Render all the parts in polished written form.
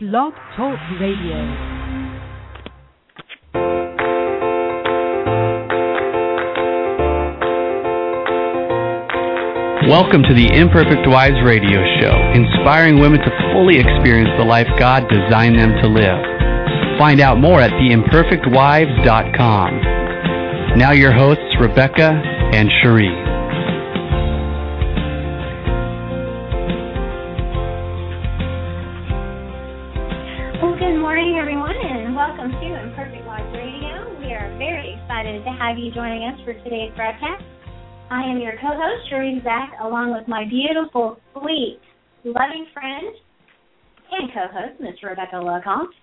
Blog Talk Radio. Welcome to the Imperfect Wives Radio Show, inspiring women to fully experience the life God designed them to live. Find out more at theimperfectwives.com. Now your hosts, Rebecca and Cherie. Well, good morning, everyone, and welcome to Imperfect Wives Radio. We are very excited to have you joining us for today's broadcast. I am your co-host, Cherie Zach, along with my beautiful, sweet, loving friend and co-host, Miss Rebecca LeCompte.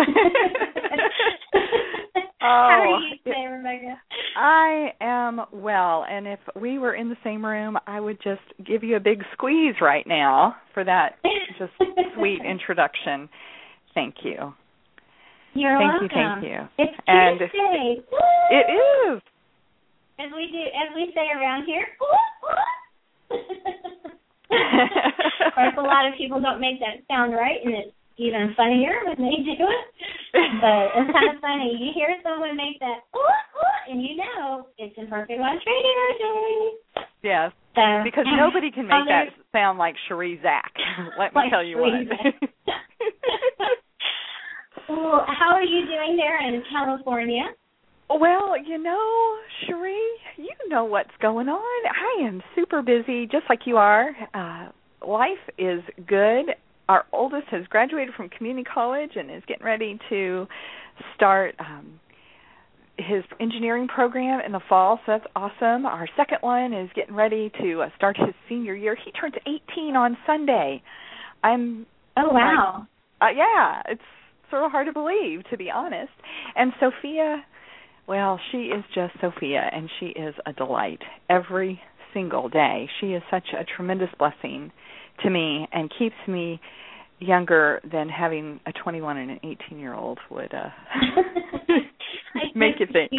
How are you today, Rebecca? I am well, and if we were in the same room, I would just give you a big squeeze right now for that just sweet introduction. Thank you. You're welcome. Thank you. It's Tuesday. It is. As we say around here, of course, a lot of people don't make that sound right, and it's even funnier when they do it. But it's kind of funny. You hear someone make that, and you know it's Imperfect Wives Radio Day. Yes, so, because nobody can make that sound like Cherie Zach. Let me tell you what. Well, how are you doing there in California? Well, you know, Cherie, you know what's going on. I am super busy, just like you are. Life is good. Our oldest has graduated from community college and is getting ready to start his engineering program in the fall, so that's awesome. Our second one is getting ready to start his senior year. He turns 18 on Sunday. Oh, wow. Yeah, it's sort of hard to believe, to be honest. And Sophia... Well, she is just Sophia, and she is a delight every single day. She is such a tremendous blessing to me and keeps me younger than having a 21 and an 18-year-old would make you think.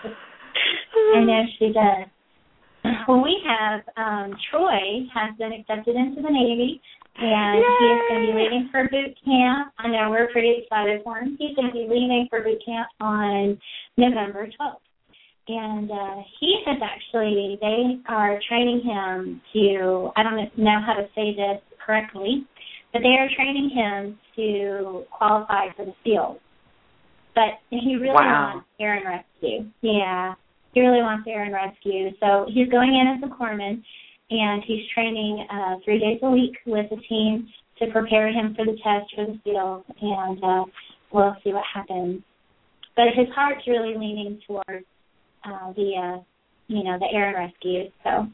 I know she does. Well, we have Troy has been accepted into the Navy, and Yay! he is going to be leaving for boot camp. I know we're pretty excited for him. He's going to be leaving for boot camp on November 12th. And he has actually, they are training him to, I don't know how to say this correctly, but they are training him to qualify for the SEALs. But he really wants air and rescue. Yeah, he really wants air and rescue. So he's going in as a corpsman, and he's training 3 days a week with the team to prepare him for the test for the SEALs, and we'll see what happens. But his heart's really leaning towards the air and rescue. So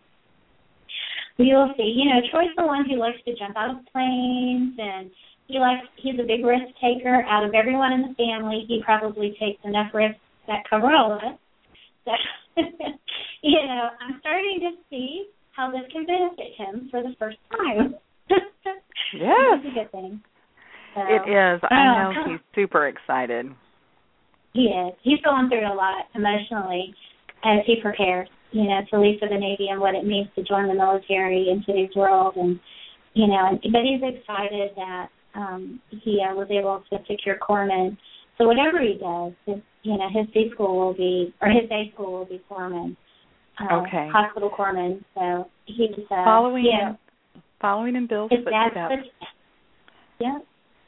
we will see. You know, Troy's the one who likes to jump out of planes, and he's a big risk taker. Out of everyone in the family, he probably takes enough risks that cover all of us. So, you know, I'm starting to see how this can benefit him for the first time. Yes. It's a good thing. So, it is. I know he's super excited. He is. He's going through a lot emotionally as he prepares, you know, to leave for the Navy and what it means to join the military in today's world. And, you know, but he's excited that he was able to secure corpsman. So whatever he does, his day school will be corpsman. Okay. Hospital corpsman. So he's following in Bill's footsteps. Yep.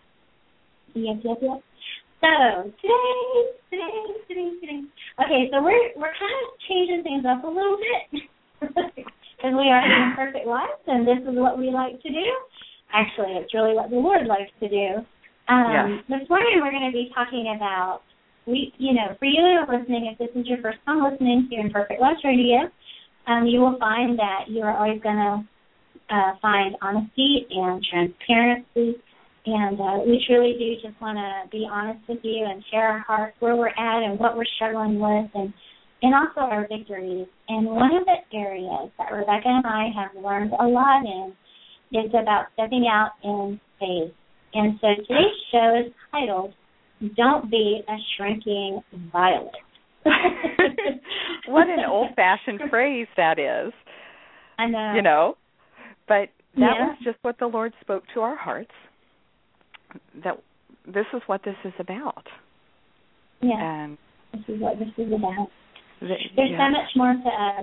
So today. Okay, so we're kind of changing things up a little bit because we are the Imperfect Wives, and this is what we like to do. Actually, it's really what the Lord likes to do. This morning we're going to be talking about, for you who are listening, if this is your first time listening to Imperfect Wives Radio, you will find that you are always going to find honesty and transparency. And we truly do just want to be honest with you and share our hearts, where we're at and what we're struggling with, and also our victories. And one of the areas that Rebecca and I have learned a lot in is about stepping out in faith. And so today's show is titled, Don't Be a Shrinking Violet. What an old-fashioned phrase that is. I know. You know, but that was just what the Lord spoke to our hearts, that this is what this is about. Yeah, and this is what this is about. There's so much more to us.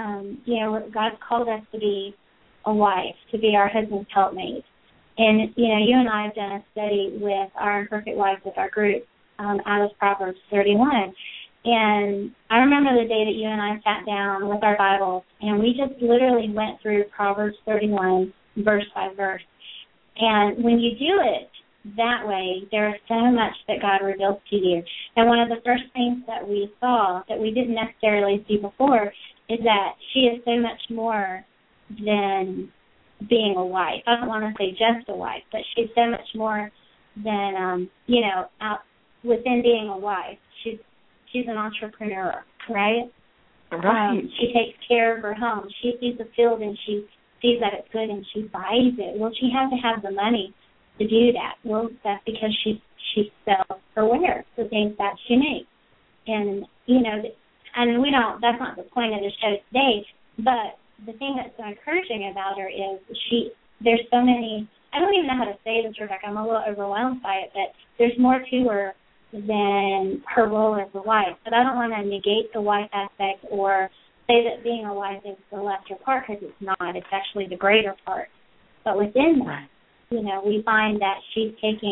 God called us to be a wife, to be our husband's helpmate. And, you and I have done a study with our Imperfect Wives with our group out of Proverbs 31. And I remember the day that you and I sat down with our Bibles, and we just literally went through Proverbs 31 verse by verse. And when you do it that way, there is so much that God reveals to you. And one of the first things that we saw that we didn't necessarily see before is that she is so much more than being a wife. I don't want to say just a wife, but she's so much more than, out within being a wife. She's an entrepreneur, right? Right. She takes care of her home. She sees a field and she sees that it's good and she buys it. Well, she has to have the money to do that. Well, that's because she sells her wares, the things that she makes. And, and we don't, that's not the point of the show today, but the thing that's so encouraging about her is there's so many, I don't even know how to say this, Rebecca, I'm a little overwhelmed by it, but there's more to her than her role as a wife. But I don't want to negate the wife aspect or say that being a wife is the lesser part, because it's not. It's actually the greater part. But within that, we find that she's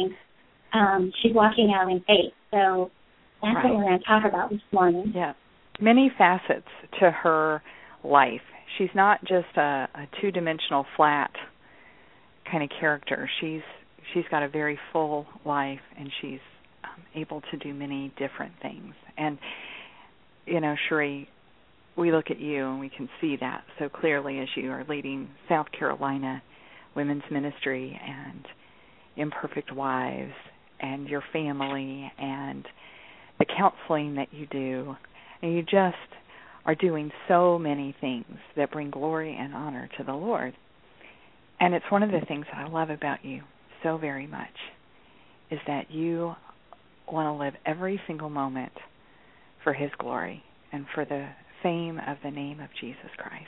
walking out in faith. So that's what we're going to talk about this morning. Yeah. Many facets to her life. She's not just a two-dimensional flat kind of character. She's got a very full life, and she's able to do many different things. And, Cherie, we look at you and we can see that so clearly as you are leading South Carolina Women's Ministry and Imperfect Wives and your family and the counseling that you do. And you just are doing so many things that bring glory and honor to the Lord. And it's one of the things that I love about you so very much is that you want to live every single moment for His glory and for the fame of the name of Jesus Christ.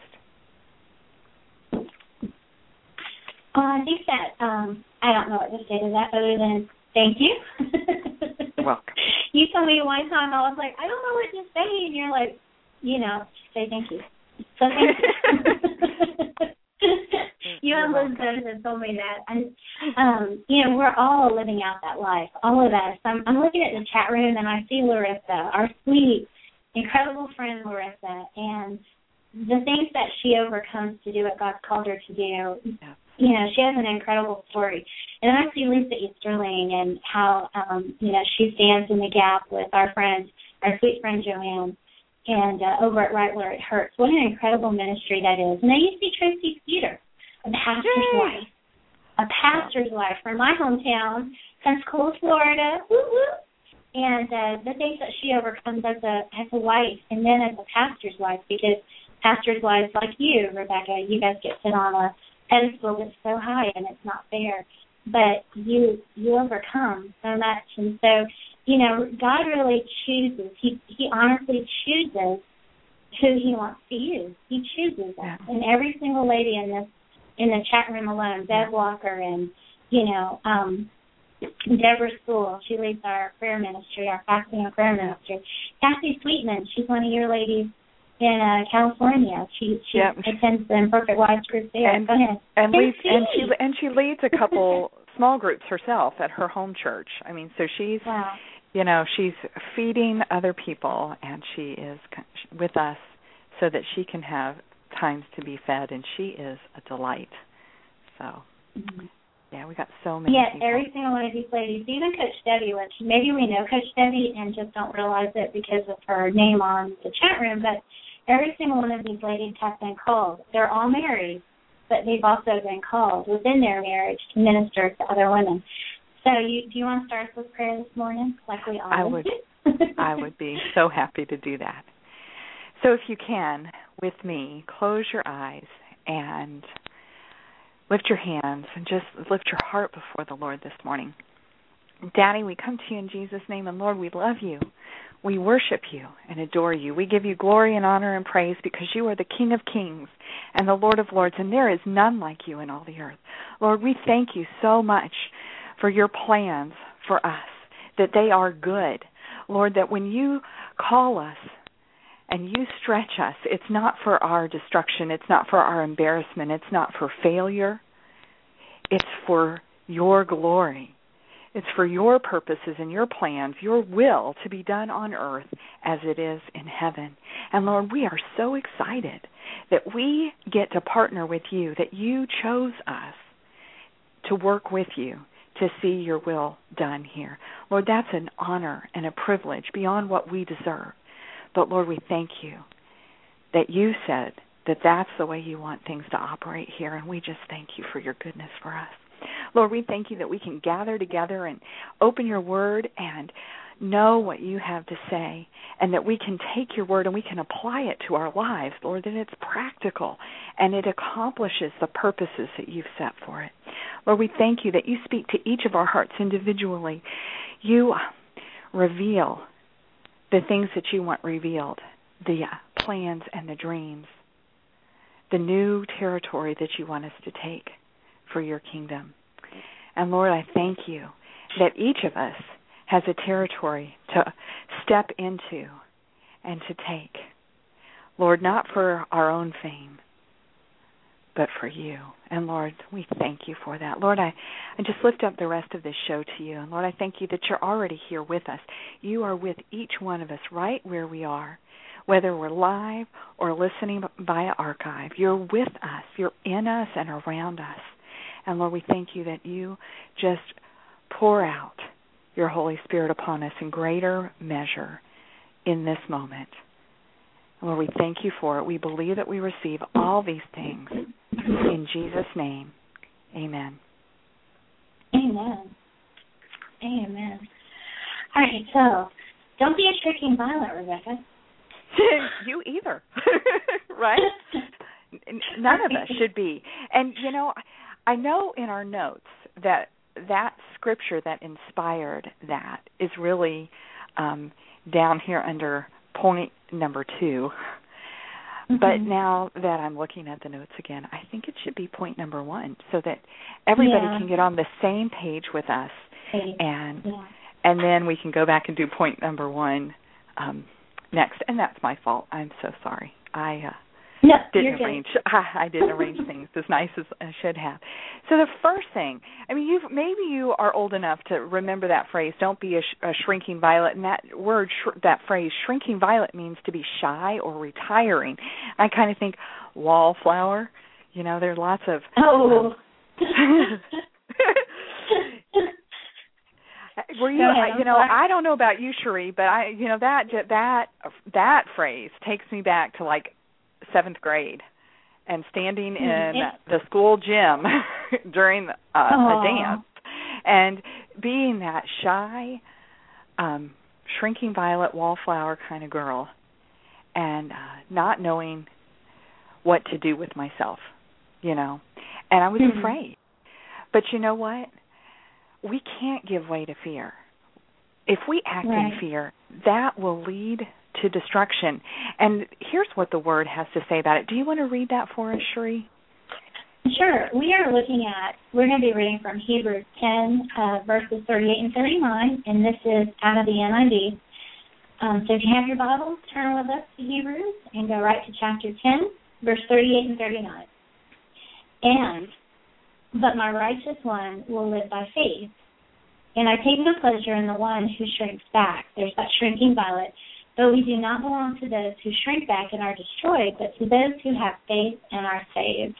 I think that I don't know what to say to that other than thank you. You're welcome. You told me one time, I was like, I don't know what to say, and you're like, say thank you. So thank you. You and Elizabeth have told me that. And, we're all living out that life, all of us. I'm looking at the chat room, and I see Larissa, our sweet, incredible friend Larissa, and the things that she overcomes to do what God's called her to do. Yeah. She has an incredible story. And then I see Lisa Easterling and how, she stands in the gap with our friend, our sweet friend Joanne, and over at Right Where It Hurts. What an incredible ministry that is. And then you see Tracy Skeeter, a pastor's wife. A pastor's wife from my hometown, Pensacola, Florida. Woo-woo. And the things that she overcomes as a wife and then as a pastor's wife, because pastor's wives like you, Rebecca, you guys get put on a pedestal that's so high and it's not fair. But you overcome so much. And so, God really chooses. He honestly chooses who He wants to use. He chooses us. And every single lady in the chat room alone, Bev Walker and, Deborah School, she leads our prayer ministry, our fasting and prayer ministry. Kathy Sweetman, she's one of your ladies in California. She attends the Imperfect Wives group there. Go ahead. And she leads a couple small groups herself at her home church. I mean, so she's she's feeding other people, and she is with us so that she can have times to be fed, and she is a delight. So, we got so many people. Every single one of these ladies, even Coach Debbie, which maybe we know Coach Debbie and just don't realize it because of her name on the chat room, but every single one of these ladies has been called. They're all married, but they've also been called within their marriage to minister to other women. So do you want to start with prayer this morning, like we always do? I would be so happy to do that. So if you can, with me, close your eyes and lift your hands and just lift your heart before the Lord this morning. Daddy, we come to you in Jesus' name, and Lord, we love you. We worship you and adore you. We give you glory and honor and praise because you are the King of kings and the Lord of lords, and there is none like you in all the earth. Lord, we thank you so much for your plans for us, that they are good. Lord, that when you call us and you stretch us, it's not for our destruction, it's not for our embarrassment, it's not for failure, it's for your glory. It's for your purposes and your plans, your will to be done on earth as it is in heaven. And Lord, we are so excited that we get to partner with you, that you chose us to work with you to see your will done here. Lord, that's an honor and a privilege beyond what we deserve. But Lord, we thank you that you said that that's the way you want things to operate here, and we just thank you for your goodness for us. Lord, we thank you that we can gather together and open your word and know what you have to say, and that we can take your word and we can apply it to our lives, Lord, that it's practical and it accomplishes the purposes that you've set for it. Lord, we thank you that you speak to each of our hearts individually. You reveal the things that you want revealed, the plans and the dreams, the new territory that you want us to take for your kingdom. And Lord, I thank you that each of us has a territory to step into and to take. Lord, not for our own fame, but for you. And Lord, we thank you for that. Lord, I just lift up the rest of this show to you. And Lord, I thank you that you're already here with us. You are with each one of us right where we are, whether we're live or listening via archive. You're with us. You're in us and around us. And Lord, we thank you that you just pour out your Holy Spirit upon us in greater measure in this moment. And Lord, we thank you for it. We believe that we receive all these things in Jesus' name. Amen. Amen. Amen. All right, so don't be a shrieking violet, Rebecca. You either, right? None of us should be. And, you know, I know in our notes that scripture that inspired that is really down here under point number 2. Mm-hmm. But now that I'm looking at the notes again, I think it should be point number 1 so that everybody can get on the same page with us. And then we can go back and do point number 1 next. And that's my fault. I'm so sorry. I didn't arrange things as nice as I should have. So the first thing, I mean, maybe you are old enough to remember that phrase, don't be a shrinking violet. And that word, that phrase, shrinking violet, means to be shy or retiring. I kind of think wallflower. You know, there's lots of... Oh. Were you? I don't know about you, Cherie, but that phrase takes me back to like 7th grade and standing in the school gym during a dance and being that shy, shrinking violet, wallflower kind of girl, and not knowing what to do with myself, you know, and I was afraid. But you know what? We can't give way to fear. If we act in fear, that will lead to destruction. And here's what the Word has to say about it. Do you want to read that for us, Cherie? Sure. We're going to be reading from Hebrews 10, verses 38 and 39, and this is out of the NIV. So if you have your Bibles, turn with us to Hebrews and go right to chapter 10, verse 38 and 39. But my righteous one will live by faith. And I take no pleasure in the one who shrinks back. There's that shrinking violet. Though we do not belong to those who shrink back and are destroyed, but to those who have faith and are saved.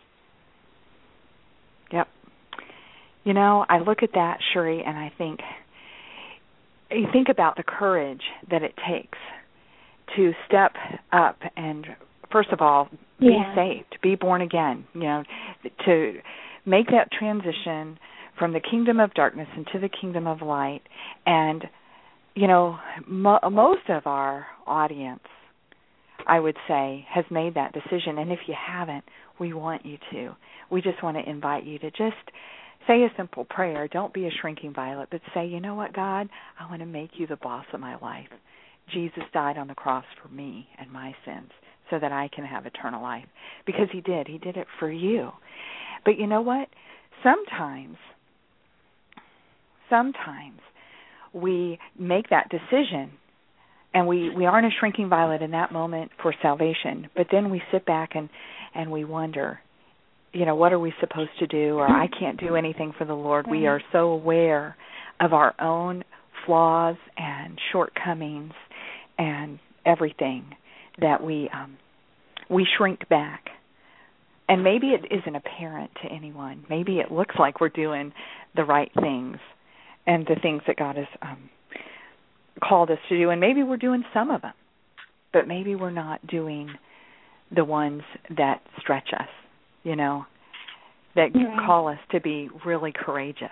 Yep. You know, I look at that, Cherie, and I think, you think about the courage that it takes to step up and, first of all, be saved, be born again, you know, to make that transition from the kingdom of darkness into the kingdom of light. And, you know, most of our audience, I would say, has made that decision. And if you haven't, we want you to. We just want to invite you to just say a simple prayer. Don't be a shrinking violet, but say, you know what, God, I want to make you the boss of my life. Jesus died on the cross for me and my sins so that I can have eternal life. Because he did. He did it for you. But you know what? Sometimes we make that decision, and we aren't a shrinking violet in that moment for salvation, but then we sit back and we wonder, what are we supposed to do? Or I can't do anything for the Lord. We are so aware of our own flaws and shortcomings and everything that we shrink back. And maybe it isn't apparent to anyone. Maybe it looks like we're doing the right things and the things that God has called us to do, and maybe we're doing some of them, but maybe we're not doing the ones that stretch us, that call us to be really courageous.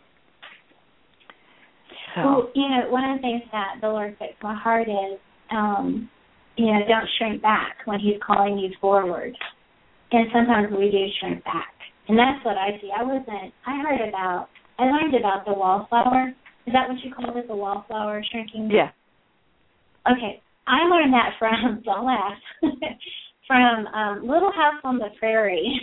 So. Well, one of the things that the Lord puts in my heart is, don't shrink back when He's calling you forward. And sometimes we do shrink back. And that's what I see. I learned about the wallflower. Is that what you call it, the wallflower shrinking? Yeah. Okay. I learned that from, don't laugh, from Little House on the Prairie.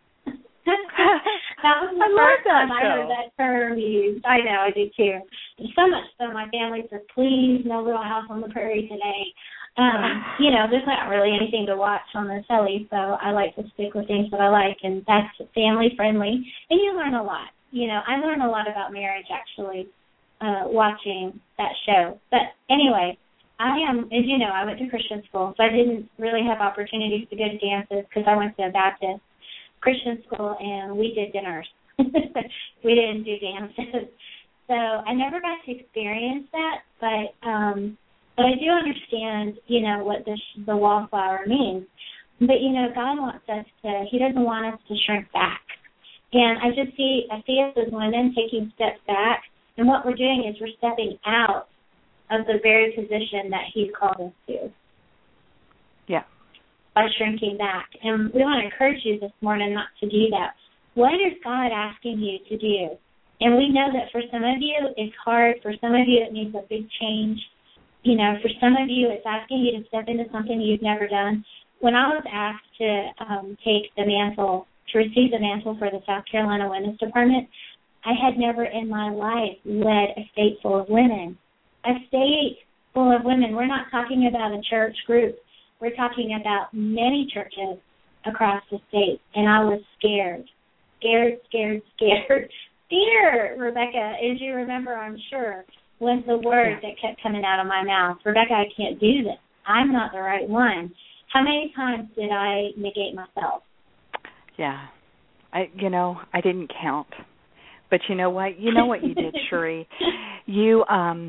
That was the first time I heard that term used. I know, I do too. So much so my family says, please, no Little House on the Prairie today. There's not really anything to watch on the telly, so I like to stick with things that I like, and that's family friendly. And you learn a lot. I learned a lot about marriage actually watching that show. But anyway, as you know, I went to Christian school, so I didn't really have opportunities to go to dances because I went to a Baptist Christian school, and we did dinners. We didn't do dances. So I never got to experience that, but I do understand, what the wallflower means. But, God wants us He doesn't want us to shrink back. And I see us as women taking steps back, and what we're doing is we're stepping out of the very position that He's called us to. Yeah. By shrinking back. And we want to encourage you this morning not to do that. What is God asking you to do? And we know that for some of you, it's hard. For some of you, it needs a big change. For some of you, it's asking you to step into something you've never done. When I was asked to take the mantle, to receive the mantle for the South Carolina Women's Department, I had never in my life led a state full of women. A state full of women. We're not talking about a church group. We're talking about many churches across the state. And I was scared. Scared, Rebecca, as you remember, I'm sure, was the word that kept coming out of my mouth. Rebecca, I can't do this. I'm not the right one. How many times did I negate myself? Yeah. I didn't count. But you know what? You know what you did, Cherie? You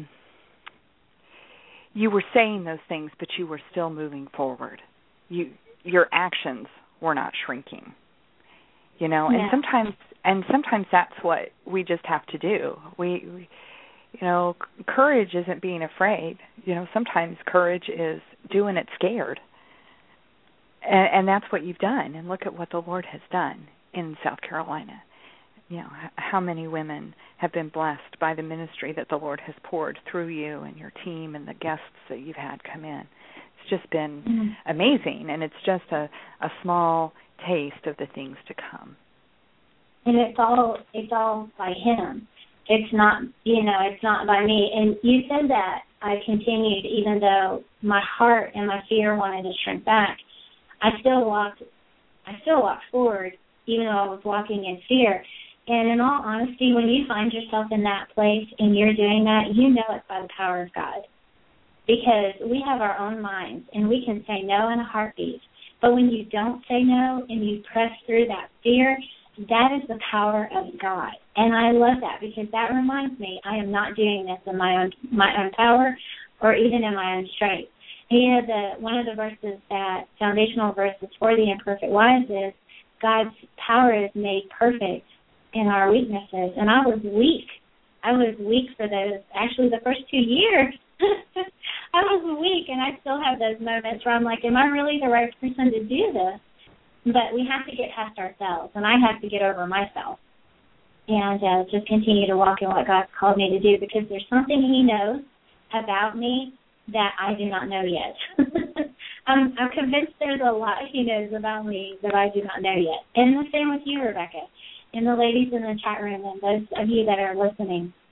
were saying those things, but you were still moving forward. Your actions were not shrinking. And sometimes that's what we just have to do. We courage isn't being afraid. Sometimes courage is doing it scared. And that's what you've done. And look at what the Lord has done in South Carolina. How many women have been blessed by the ministry that the Lord has poured through you and your team and the guests that you've had come in. It's just been amazing, and it's just a small taste of the things to come. And it's all by Him. It's not, it's not by me. And you said that I continued, even though my heart and my fear wanted to shrink back. I still walked forward, even though I was walking in fear. And in all honesty, when you find yourself in that place and you're doing that, you know it's by the power of God. Because we have our own minds, and we can say no in a heartbeat. But when you don't say no and you press through that fear, that is the power of God. And I love that, because that reminds me I am not doing this in my own power or even in my own strength. And one of the verses, that foundational verses for the imperfect wives, is God's power is made perfect in our weaknesses. And I was weak. I was weak for those, actually the first 2 years. I was weak, and I still have those moments where I'm like, am I really the right person to do this? But we have to get past ourselves, and I have to get over myself and just continue to walk in what God's called me to do, because there's something He knows about me that I do not know yet. I'm convinced there's a lot He knows about me that I do not know yet. And the same with you, Rebecca, and the ladies in the chat room, and those of you that are listening.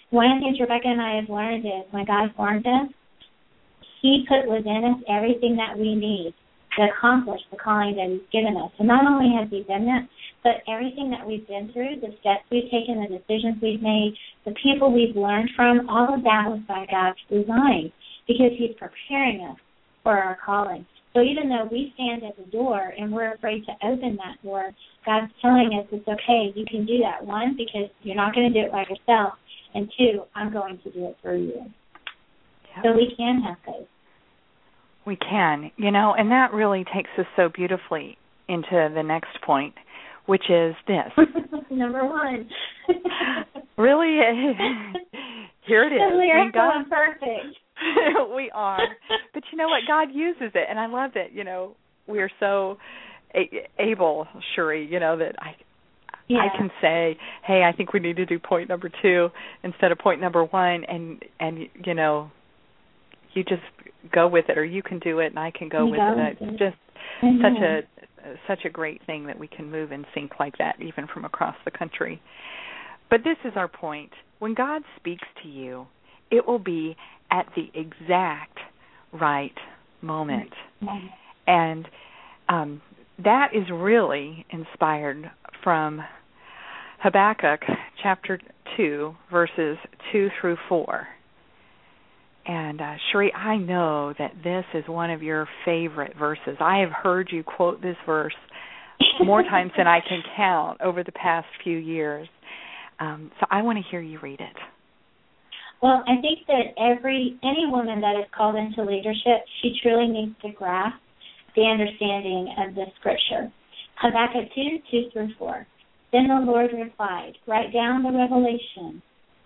one of the things Rebecca and I have learned is when God formed us, He put within us everything that we need to accomplish the calling that He's given us. And not only has He done that, but everything that we've been through, the steps we've taken, the decisions we've made, the people we've learned from, all of that was by God's design because He's preparing us for our calling. So even though we stand at the door and we're afraid to open that door, God's telling us it's okay, you can do that. One, because you're not going to do it by yourself, and two, I'm going to do it for you. Yep. So we can have faith. We can, and that really takes us so beautifully into the next point, which is this. Number one. Really? Here it is. We are so perfect. We are. But you know what? God uses it, and I love that, we are so able, Cherie, that I can say, hey, I think we need to do point number 2 instead of point number 1, and you just go with it, or you can do it, and I can go with it. It's just such a great thing that we can move in sync like that, even from across the country. But this is our point. When God speaks to you, it will be at the exact right moment. And that is really inspired from Habakkuk chapter 2, verses 2 through 4. And Cherie, I know that this is one of your favorite verses. I have heard you quote this verse more times than I can count over the past few years. So I want to hear you read it. Well, I think that any woman that is called into leadership, she truly needs to grasp the understanding of this scripture. Habakkuk 2 through 4. Then the Lord replied, write down the revelation,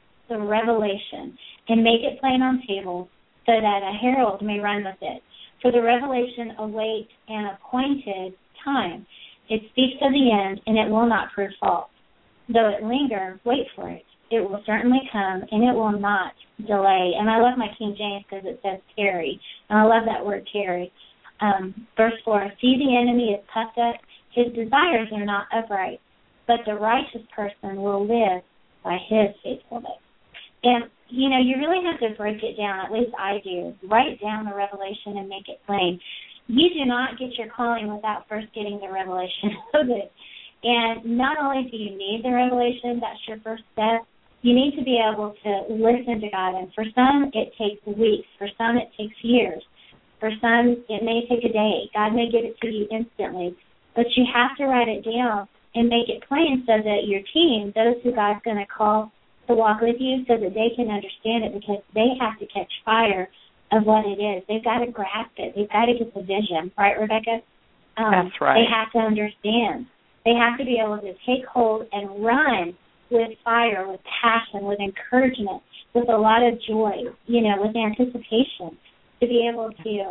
and make it plain on tables so that a herald may run with it. For the revelation awaits an appointed time. It speaks of the end, and it will not prove false. Though it linger, wait for it. It will certainly come, and it will not delay. And I love my King James because it says tarry. And I love that word tarry. Verse 4, see, the enemy is puffed up. His desires are not upright, but the righteous person will live by his faithfulness. And, you really have to break it down, at least I do. Write down the revelation and make it plain. You do not get your calling without first getting the revelation of it. And not only do you need the revelation, that's your first step, you need to be able to listen to God. And for some, it takes weeks. For some, it takes years. For some, it may take a day. God may give it to you instantly. But you have to write it down and make it plain so that your team, those who God's going to call to walk with you, so that they can understand it, because they have to catch fire of what it is. They've got to grasp it. They've got to get the vision. Right, Rebecca? That's right. They have to understand. They have to be able to take hold and run with fire, with passion, with encouragement, with a lot of joy, with anticipation, to be able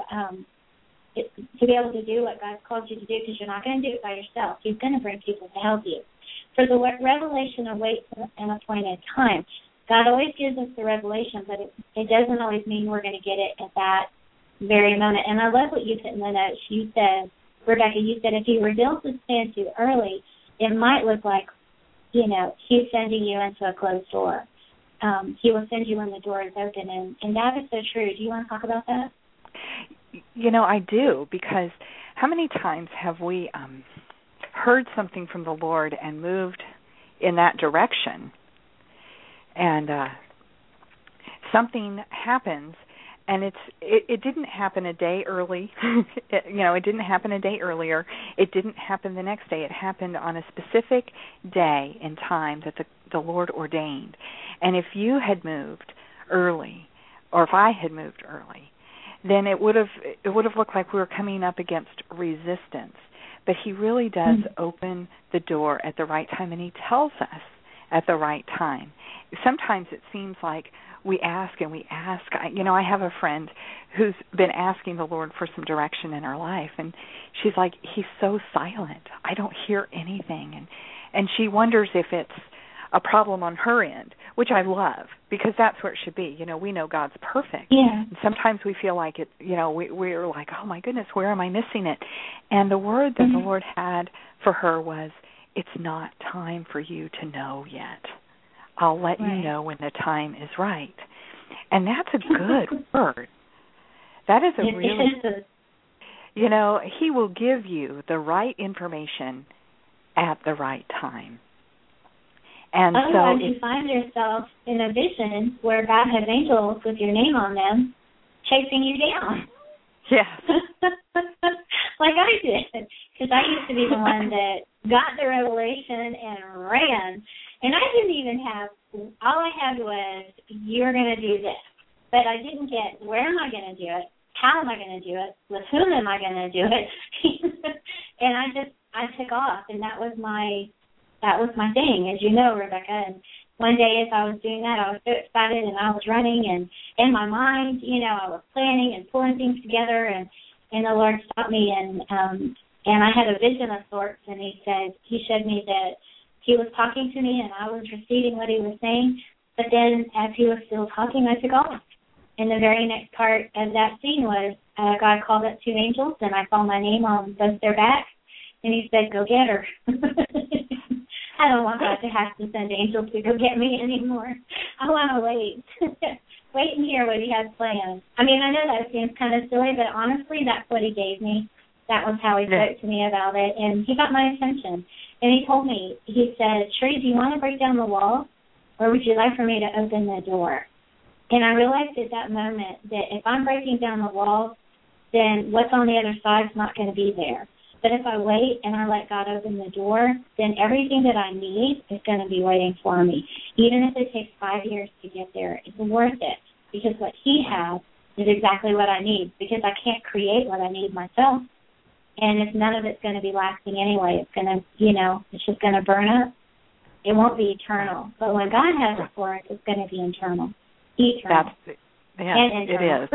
to do what God's called you to do, because you're not going to do it by yourself. He's going to bring people to help you. For the revelation awaits an appointed time. God always gives us the revelation, but it doesn't always mean we're going to get it at that very moment. And I love what you put in the notes. You said, Rebecca, if he reveals his plan too early, it might look like, he's sending you into a closed door. He will send you when the door is open, and that is so true. Do you want to talk about that? I do, because how many times have we heard something from the Lord and moved in that direction, and something happens, and it didn't happen a day early. It didn't happen a day earlier. It didn't happen the next day. It happened on a specific day and time that the Lord ordained. And if you had moved early, or if I had moved early, then it would have looked like we were coming up against resistance. But he really does open the door at the right time, and he tells us at the right time. Sometimes it seems like we ask and we ask. I have a friend who's been asking the Lord for some direction in her life, and she's like, he's so silent. I don't hear anything. And she wonders if it's a problem on her end, which I love, because that's where it should be. We know God's perfect. Yeah. And sometimes we feel like it, we're like, oh my goodness, where am I missing it? And the word that the Lord had for her was, it's not time for you to know yet. I'll let you know when the time is right. And that's a good word. That is a really, you know, he will give you the right information at the right time. And otherwise, you find yourself in a vision where God has angels with your name on them chasing you down. Yeah. Like I did, because I used to be the one that got the revelation and ran. And I didn't even have, all I had was, you're going to do this. But I didn't get, where am I going to do it? How am I going to do it? With whom am I going to do it? And I took off, and that was my thing, as you know, Rebecca. And one day as I was doing that, I was so excited, and I was running, and in my mind, you know, I was planning and pulling things together, and the Lord stopped me, and I had a vision of sorts, and he showed me that he was talking to me, and I was receiving what he was saying, but then as he was still talking, I took off. And the very next part of that scene was God called up 2 angels, and I saw my name on both their backs, and he said, go get her. I don't want God to have to send angels to go get me anymore. I want to wait. Wait and hear what he has planned. I mean, I know that seems kind of silly, but honestly, that's what he gave me. That was how he spoke to me about it, and he got my attention. And he told me, he said, Sheree, do you want to break down the wall, or would you like for me to open the door? And I realized at that moment that if I'm breaking down the walls, then what's on the other side is not going to be there. But if I wait and I let God open the door, then everything that I need is going to be waiting for me. Even if it takes 5 years to get there, it's worth it, because what he has is exactly what I need, because I can't create what I need myself. And if none of it's going to be lasting anyway, it's going to, you know, it's just going to burn up. It won't be eternal. But when God has it for us, it's going to be eternal. Eternal. It is.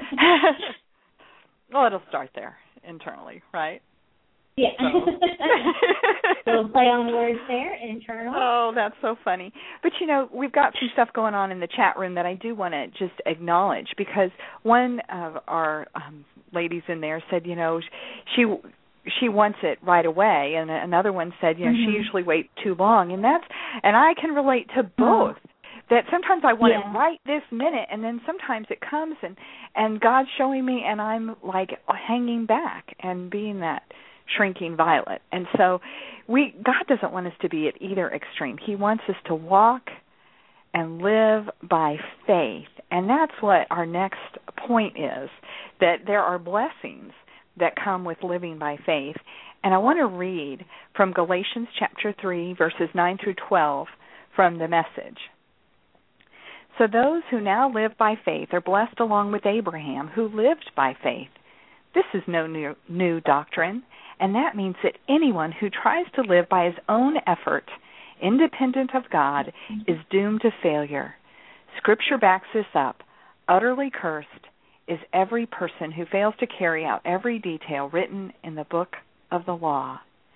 Well, it'll start there, internally, right? Yeah. So little play on words there, internal. Oh, that's so funny. But, you know, we've got some stuff going on in the chat room that I do want to just acknowledge, because one of our ladies in there said, you know, she wants it right away, and another one said, you know, she usually waits too long, and I can relate to both. That sometimes I want it right this minute, and then sometimes it comes and God's showing me, and I'm like hanging back and being that shrinking violet. And so God doesn't want us to be at either extreme. He wants us to walk and live by faith. And that's what our next point is, that there are blessings that come with living by faith. And I want to read from Galatians chapter 3, verses 9 through 12 from the Message. So those who now live by faith are blessed along with Abraham, who lived by faith. This is no new doctrine, and that means that anyone who tries to live by his own effort, independent of God, is doomed to failure. Scripture backs this up. Utterly cursed is every person who fails to carry out every detail written in the book of the law.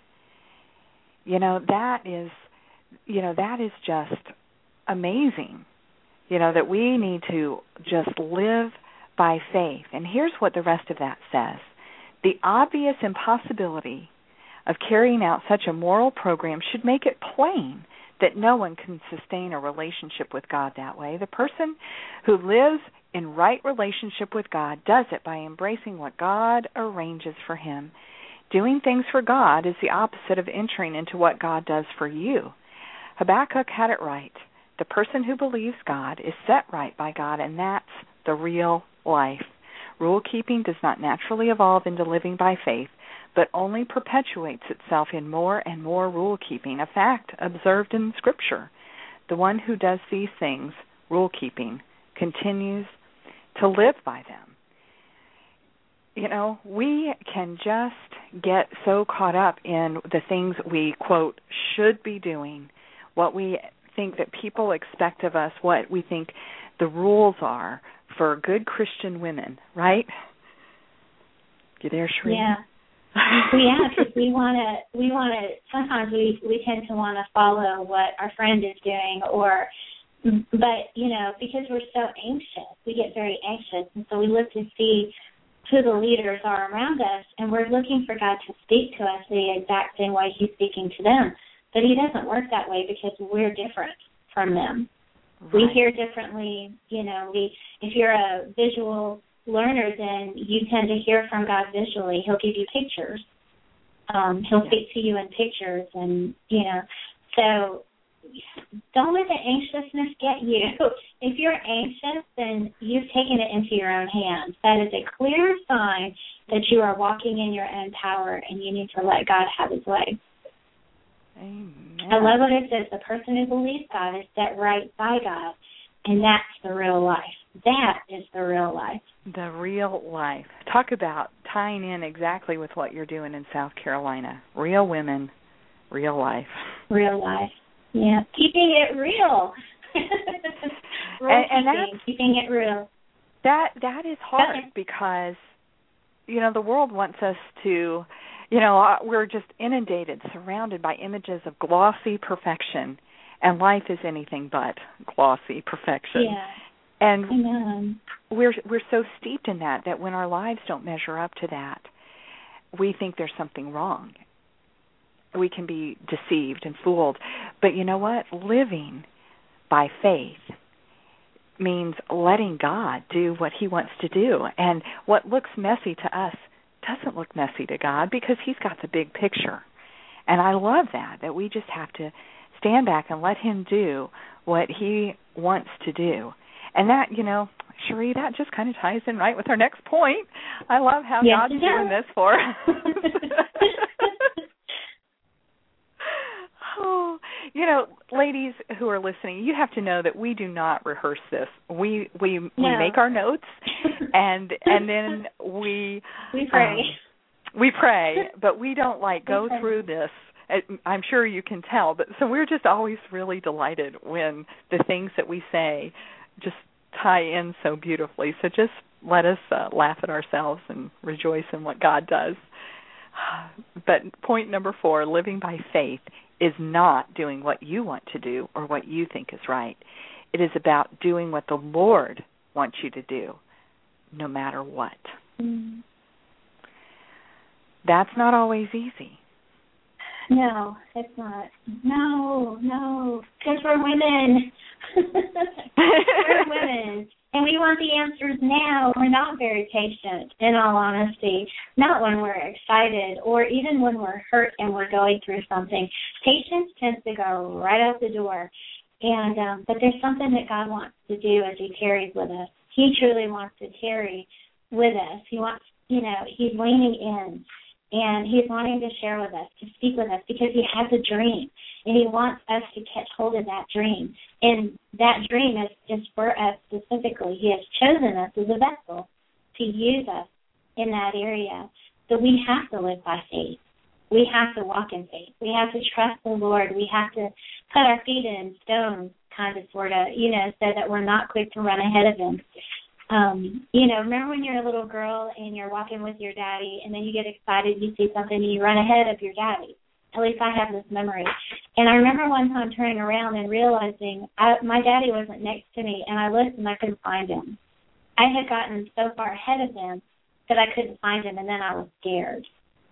That is just amazing. That we need to just live by faith. And here's what the rest of that says. The obvious impossibility of carrying out such a moral program should make it plain that no one can sustain a relationship with God that way. The person who lives in right relationship with God does it by embracing what God arranges for him. Doing things for God is the opposite of entering into what God does for you. Habakkuk had it right. The person who believes God is set right by God, and that's the real life. Rule-keeping does not naturally evolve into living by faith, but only perpetuates itself in more and more rule-keeping, a fact observed in Scripture. The one who does these things, rule-keeping, continues to live by them. We can just get so caught up in the things we, quote, should be doing, what we think that people expect of us, what we think the rules are for good Christian women, right? You there, Sheree? Yeah. Because we want to, sometimes we tend to want to follow what our friend is doing, but because we're so anxious, we get very anxious, and so we look to see who the leaders are around us, and we're looking for God to speak to us the exact same way he's speaking to them. But he doesn't work that way because we're different. from them. Right. We hear differently. If you're a visual learner, then you tend to hear from God visually. He'll give you pictures. He'll speak to you in pictures, and so don't let the anxiousness get you. If you're anxious, then you've taken it into your own hands. That is a clear sign that you are walking in your own power, and you need to let God have his way. Amen. I love what it says. The person who believes God is set right by God, and that's the real life. That is the real life. The real life. Talk about tying in exactly with what you're doing in South Carolina. Real women, real life. Real life. Yeah, keeping it real. Keeping it real. That is hard because, the world wants us to, we're just inundated, surrounded by images of glossy perfection, and life is anything but glossy perfection. Yeah. And Amen. we're so steeped in that when our lives don't measure up to that, we think there's something wrong. We can be deceived and fooled. But you know what? Living by faith means letting God do what he wants to do. And what looks messy to us doesn't look messy to God because he's got the big picture. And I love that we just have to stand back and let him do what he wants to do. And that, Cherie, that just kind of ties in right with our next point. I love how God's doing this for us. Oh, ladies who are listening, you have to know that we do not rehearse this. We make our notes, and then we pray. We pray, but we don't go through this. I'm sure you can tell, but so we're just always really delighted when the things that we say just tie in so beautifully. So just let us laugh at ourselves and rejoice in what God does. But point number 4, living by faith, is not doing what you want to do or what you think is right. It is about doing what the Lord wants you to do, no matter what. Mm. That's not always easy. No, it's not. No, because we're women. We're women. And we want the answers now. We're not very patient, in all honesty. Not when we're excited or even when we're hurt and we're going through something. Patience tends to go right out the door. And but there's something that God wants to do as he tarries with us. He truly wants to tarry with us. He wants, he's leaning in. And he's wanting to share with us, to speak with us, because he has a dream. And he wants us to catch hold of that dream. And that dream is for us specifically. He has chosen us as a vessel to use us in that area. So we have to live by faith. We have to walk in faith. We have to trust the Lord. We have to put our feet in stones, kind of, sort of, so that we're not quick to run ahead of him. Remember when you're a little girl and you're walking with your daddy and then you get excited, you see something and you run ahead of your daddy. At least I have this memory. And I remember one time turning around and realizing my daddy wasn't next to me, and I looked and I couldn't find him. I had gotten so far ahead of him that I couldn't find him, and then I was scared.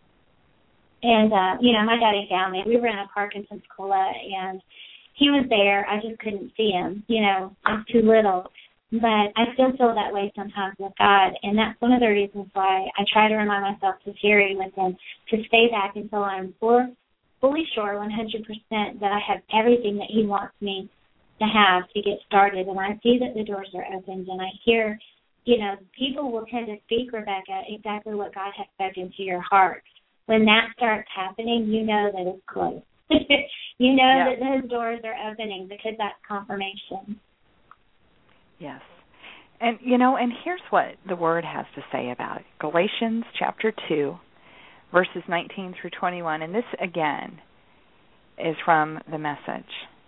And, my daddy found me. We were in a park in Pensacola, and he was there. I just couldn't see him. I was too little. But I still feel that way sometimes with God, and that's one of the reasons why I try to remind myself to tarry with him, to stay back until I'm fully sure 100% that I have everything that he wants me to have to get started. And I see that the doors are opened, and I hear, people will tend to speak, Rebecca, exactly what God has spoken to your heart. When that starts happening, you know that it's close. That those doors are opening because that's confirmation. Yes. And, and here's what the Word has to say about it. Galatians chapter 2, verses 19 through 21. And this, again, is from the Message.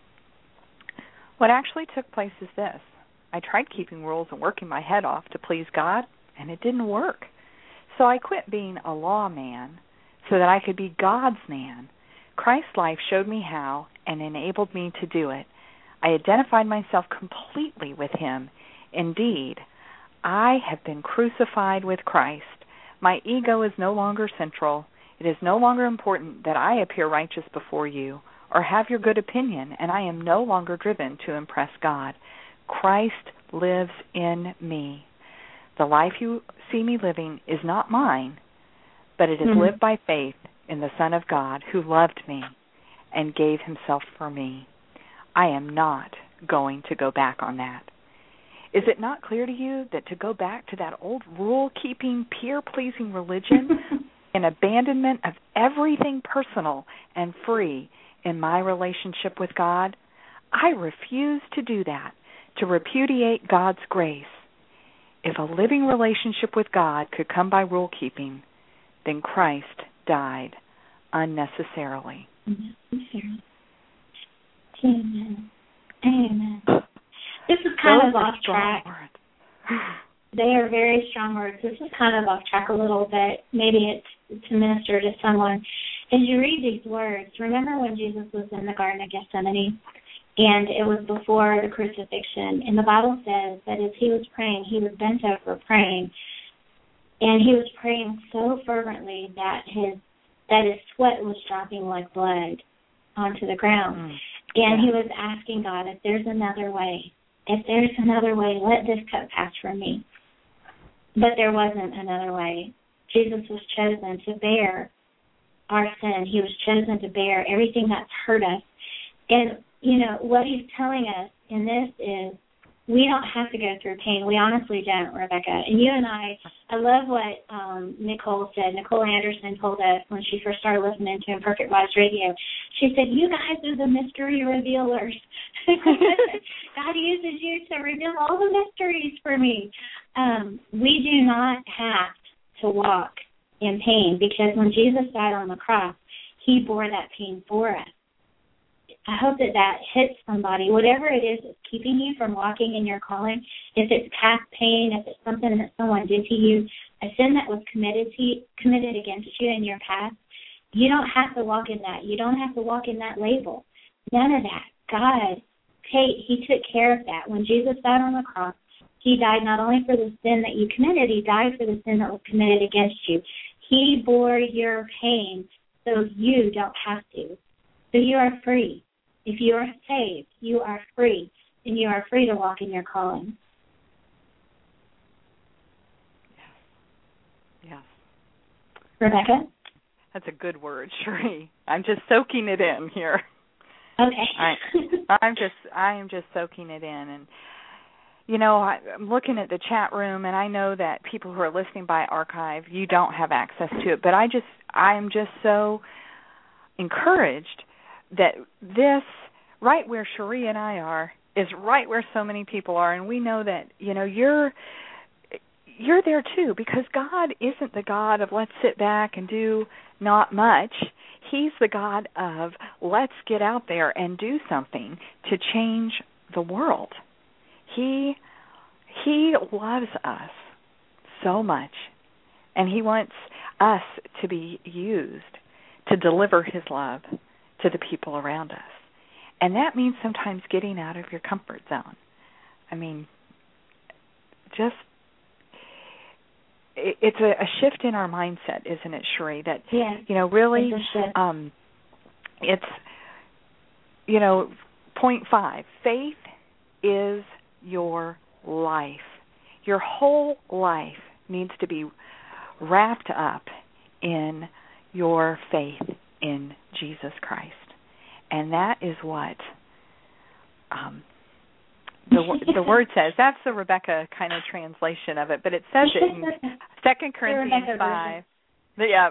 What actually took place is this. I tried keeping rules and working my head off to please God, and it didn't work. So I quit being a law man so that I could be God's man. Christ's life showed me how and enabled me to do it. I identified myself completely with him. Indeed, I have been crucified with Christ. My ego is no longer central. It is no longer important that I appear righteous before you or have your good opinion, and I am no longer driven to impress God. Christ lives in me. The life you see me living is not mine, but it is lived by faith in the Son of God who loved me and gave himself for me. I am not going to go back on that. Is it not clear to you that to go back to that old rule-keeping, peer-pleasing religion, an abandonment of everything personal and free in my relationship with God? I refuse to do that, to repudiate God's grace. If a living relationship with God could come by rule-keeping, then Christ died unnecessarily. Amen. Amen. This is kind of off track. They are very strong words. This is kind of off track a little bit. Maybe it's to minister to someone. As you read these words, remember when Jesus was in the Garden of Gethsemane, and it was before the crucifixion, and the Bible says that as he was praying, he was bent over praying, and he was praying so fervently that his sweat was dropping like blood onto the ground. And he was asking God, if there's another way, let this cup pass from me. But there wasn't another way. Jesus was chosen to bear our sin. He was chosen to bear everything that's hurt us. And, you know, what he's telling us in this is we don't have to go through pain. We honestly don't, Rebecca. And you and I love what Nicole said. Nicole Anderson told us when she first started listening to Imperfect Wise Radio. She said, you guys are the mystery revealers. God uses you to reveal all the mysteries for me. We do not have to walk in pain because when Jesus died on the cross, he bore that pain for us. I hope that hits somebody. Whatever it is that's keeping you from walking in your calling, if it's past pain, if it's something that someone did to you, a sin that was committed against you in your past, you don't have to walk in that. You don't have to walk in that label. None of that. God, he took care of that. When Jesus died on the cross, he died not only for the sin that you committed, he died for the sin that was committed against you. He bore your pain so you don't have to. So you are free. If you are saved, you are free, and you are free to walk in your calling. Yes. Rebecca? That's a good word, Sheree. I'm just soaking it in here. Okay. I am just soaking it in, and you know, I'm looking at the chat room, and I know that people who are listening by archive, you don't have access to it, but I am just so encouraged that this, right where Sheree and I are, is right where so many people are, and we know that, you know, you're there too, because God isn't the God of let's sit back and do not much. He's the God of let's get out there and do something to change the world. He loves us so much, and he wants us to be used to deliver his love to the people around us. And that means sometimes getting out of your comfort zone. I mean, just, it's a shift in our mindset, isn't it, Sheree? That, you know, really, it's, you know, point 5, faith is your life. Your whole life needs to be wrapped up in your faith in Jesus Christ. And that is what the word says. That's the Rebecca kind of translation of it, but it says it in 2 Corinthians 5. Yeah,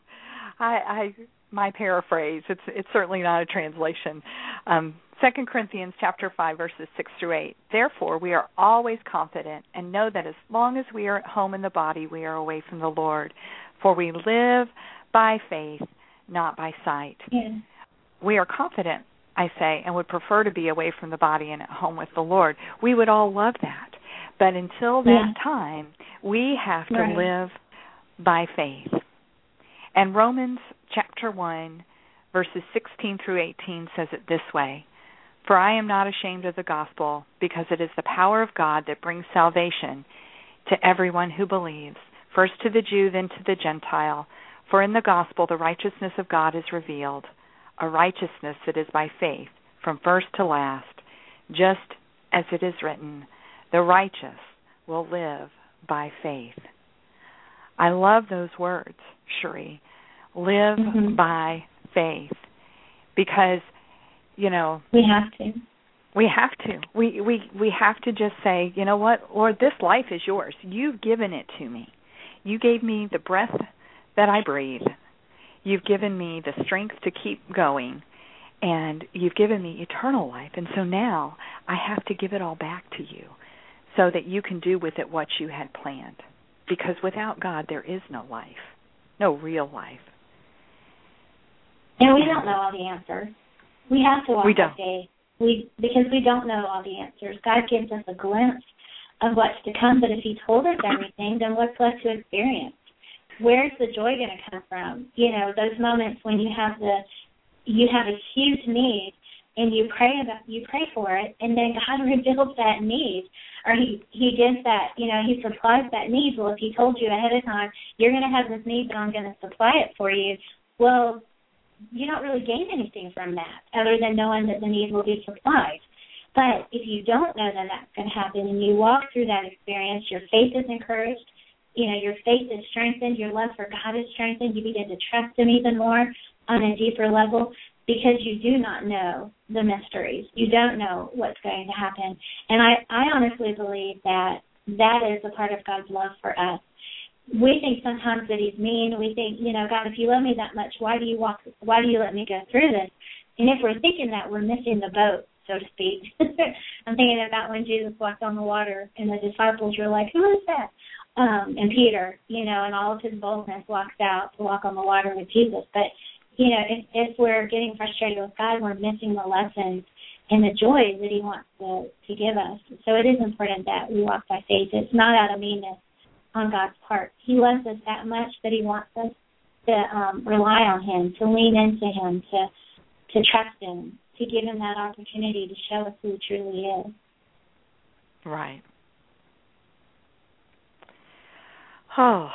my paraphrase. It's certainly not a translation. 2 Corinthians chapter 5, verses 6 through 8. Therefore, we are always confident and know that as long as we are at home in the body, we are away from the Lord. For we live by faith, not by sight. Yeah. We are confident, I say, and would prefer to be away from the body and at home with the Lord. We would all love that. But until that time, we have to live by faith. And Romans chapter 1, verses 16 through 18 says it this way. For I am not ashamed of the gospel, because it is the power of God that brings salvation to everyone who believes, first to the Jew, then to the Gentile. For in the gospel the righteousness of God is revealed, a righteousness that is by faith from first to last, just as it is written, the righteous will live by faith. I love those words, Cherie. Live by faith. Because, you know, we have to. We have to. We have to just say, you know what, Lord, this life is yours. You've given it to me. You gave me the breath that I breathe. You've given me the strength to keep going. And you've given me eternal life. And so now I have to give it all back to you so that you can do with it what you had planned. Because without God, there is no life, no real life. And we don't know all the answers. We have to walk by faith. Because we don't know all the answers. God gives us a glimpse of what's to come, but if He told us everything, then what's left to experience? Where's the joy going to come from? You know, those moments when you have a huge need and you pray for it, and then God reveals that need, or He gives that, you know, He supplies that need. Well, if He told you ahead of time, you're going to have this need, but I'm going to supply it for you, well, you don't really gain anything from that other than knowing that the need will be supplied. But if you don't know that that's going to happen and you walk through that experience, your faith is encouraged, you know, your faith is strengthened, your love for God is strengthened, you begin to trust Him even more on a deeper level because you do not know the mysteries. You don't know what's going to happen. And I honestly believe that is a part of God's love for us. We think sometimes that He's mean. We think, you know, God, if you love me that much, why do you let me go through this? And if we're thinking that, we're missing the boat, so to speak. I'm thinking about when Jesus walked on the water and the disciples were like, who is that? And Peter, you know, and all of his boldness walks out to walk on the water with Jesus. But, you know, if we're getting frustrated with God, we're missing the lessons and the joy that He wants to give us. So it is important that we walk by faith. It's not out of meanness on God's part. He loves us that much that He wants us to rely on Him, to lean into Him, to trust Him, to give Him that opportunity to show us who He truly is. Right. Oh,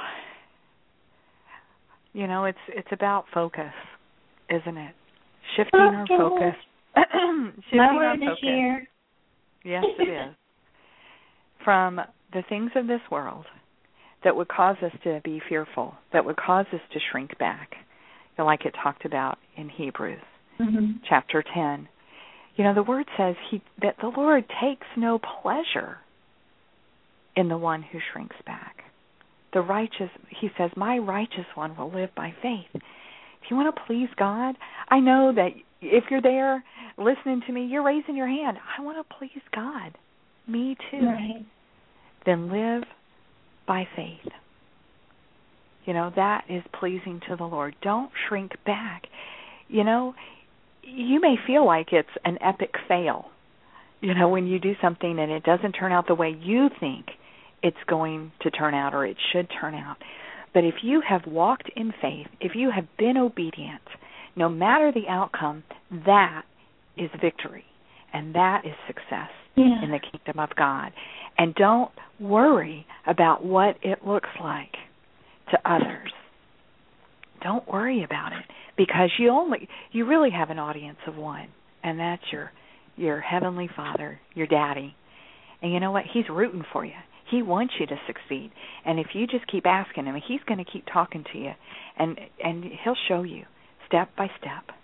you know, it's about focus, isn't it? Shifting our focus. Shifting our focus. Year. Yes, it is. From the things of this world that would cause us to be fearful, that would cause us to shrink back, like it talked about in Hebrews chapter 10. You know, the Word says that the Lord takes no pleasure in the one who shrinks back. The righteous, He says, my righteous one will live by faith. If you want to please God, I know that if you're there listening to me, you're raising your hand. I want to please God. Me too. Right. Then live by faith. You know, that is pleasing to the Lord. Don't shrink back. You know, you may feel like it's an epic fail, you know, when you do something and it doesn't turn out the way you think it's going to turn out or it should turn out. But if you have walked in faith, if you have been obedient, no matter the outcome, that is victory and that is success in the kingdom of God. And don't worry about what it looks like to others. Don't worry about it because you really have an audience of one, and that's your heavenly Father, your daddy. And you know what? He's rooting for you. He wants you to succeed. And if you just keep asking Him, He's going to keep talking to you, and He'll show you step by step.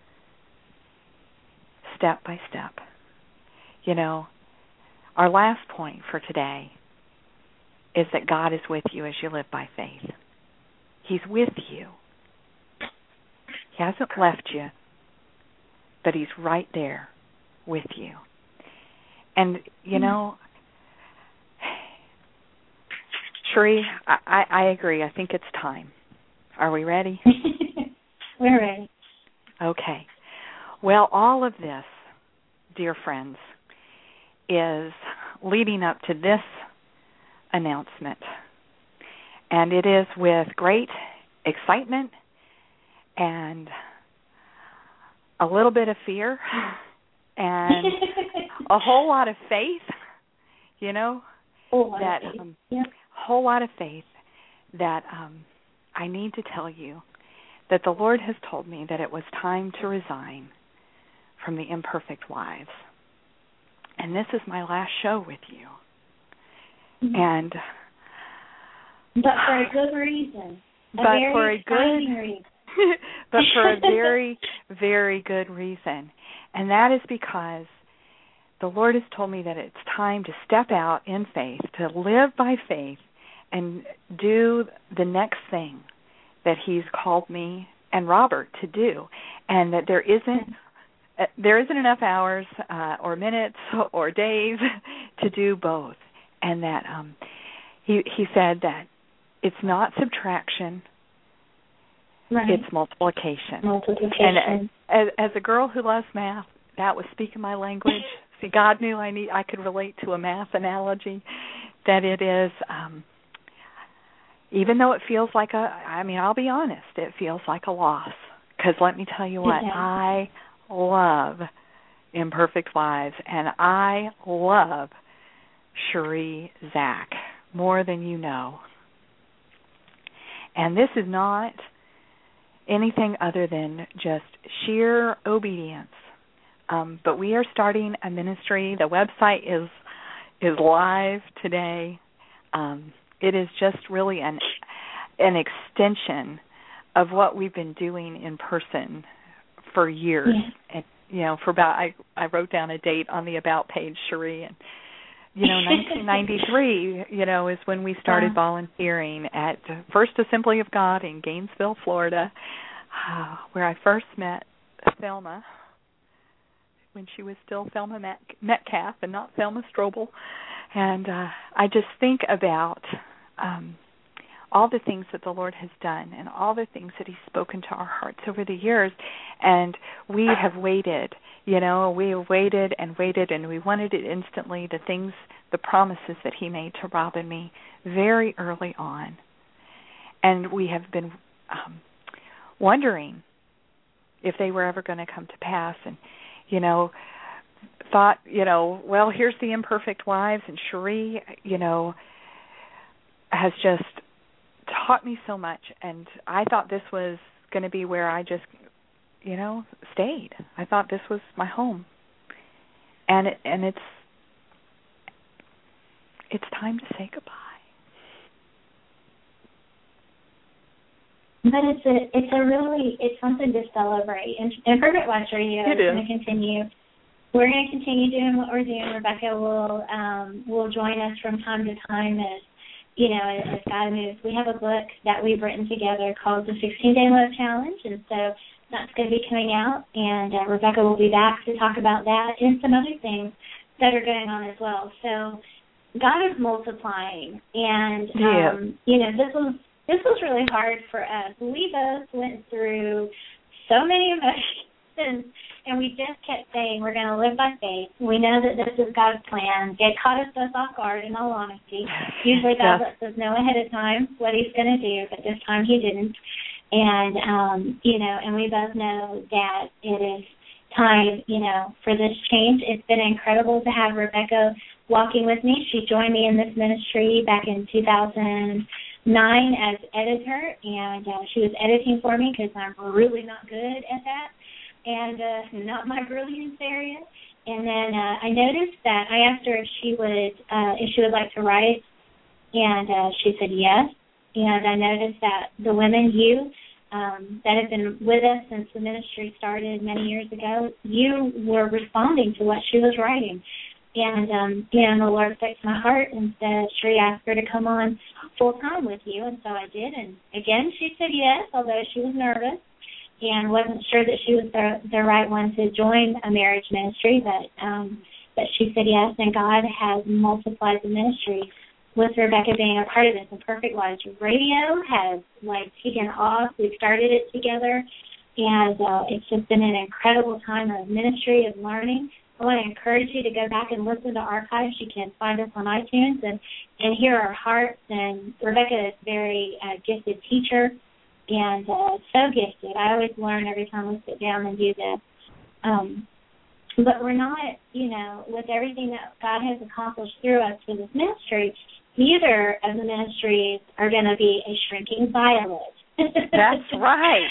Step by step. You know, our last point for today is that God is with you as you live by faith. He's with you. He hasn't left you, but He's right there with you. And, you know, Cherie, I agree. I think it's time. Are we ready? We're ready. Okay. Well, all of this, dear friends, is leading up to this announcement. And it is with great excitement and a little bit of fear and a whole lot of faith, you know, that whole lot of faith that I need to tell you that the Lord has told me that it was time to resign from the Imperfect Wives. And this is my last show with you. Mm-hmm. And but for a good reason. But for a very, very good reason. And that is because the Lord has told me that it's time to step out in faith, to live by faith, and do the next thing that He's called me and Robert to do. And that there isn't enough hours or minutes or days to do both. And that he said that it's not subtraction, right. It's multiplication. And as a girl who loves math, that was speaking my language. See, God knew I could relate to a math analogy, that it is, even though it feels like I'll be honest, it feels like a loss. Because let me tell you what, I love Imperfect Wives, and I love Cherie Zach more than you know. And this is not anything other than just sheer obedience. But we are starting a ministry. The website is live today. It is just really an extension of what we've been doing in person for years. Yeah. And for about I wrote down a date on the about page, Cherie, and 1993, is when we started volunteering at First Assembly of God in Gainesville, Florida, where I first met Thelma when she was still Thelma Metcalf and not Thelma Strobel. And I just think about all the things that the Lord has done and all the things that He's spoken to our hearts over the years. And we have waited, we have waited, and we wanted it instantly, the promises that He made to Rob and me very early on. And we have been wondering if they were ever going to come to pass. And, thought, well, here's the Imperfect Wives, and Cherie, has just taught me so much. And I thought this was going to be where I just, stayed. I thought this was my home. And it's time to say goodbye. But it's something to celebrate. And Imperfect Wives Radio is going to continue. We're going to continue doing what we're doing. Rebecca will join us from time to time as God moves. We have a book that we've written together called The 16-Day Love Challenge, and so that's going to be coming out. And Rebecca will be back to talk about that and some other things that are going on as well. So God is multiplying, and this was really hard for us. We both went through so many emotions, and we just kept saying we're going to live by faith. We know that this is God's plan. It caught us both off guard, in all honesty. Usually God lets us know ahead of time what He's going to do, but this time He didn't. And, and we both know that it is time, for this change. It's been incredible to have Rebecca walking with me. She joined me in this ministry back in 2009 as editor, and she was editing for me because I'm really not good at that and not my brilliance area. And then I noticed that I asked her if she would like to write, and she said yes. And I noticed that the women, that have been with us since the ministry started many years ago, you were responding to what she was writing. And, the Lord fixed my heart and said, Cherie, asked her to come on full-time with you. And so I did. And, again, she said yes, although she was nervous and wasn't sure that she was the right one to join a marriage ministry. But she said yes, and God has multiplied the ministry with Rebecca being a part of this. And Perfect Wives Radio has, taken off. We've started it together, and it's just been an incredible time of ministry, of learning. I want to encourage you to go back and listen to archives. You can find us on iTunes and hear our hearts. And Rebecca is a very gifted teacher and so gifted. I always learn every time we sit down and do this. But we're not, with everything that God has accomplished through us for this ministry, neither of the ministries are going to be a shrinking violet. That's right.